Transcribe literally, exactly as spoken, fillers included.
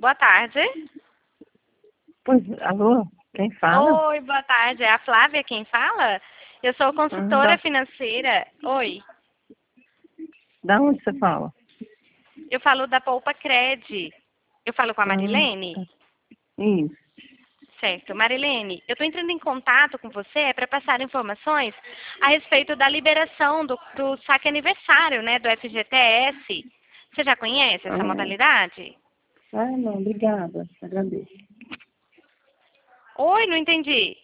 Boa tarde. Pois, alô? Quem fala? Oi, boa tarde. É a Flávia quem fala? Eu sou consultora Da, financeira. Oi. da onde você fala? Eu falo da Poupa Cred. Eu falo com a Hum, Marilene? tá. Isso. Certo. Marilene, eu estou entrando em contato com você para passar informações a respeito da liberação do, do saque aniversário, né, do F G T S. Você já conhece essa Ah, modalidade? ah, não, obrigada. Agradeço. Oi, não entendi.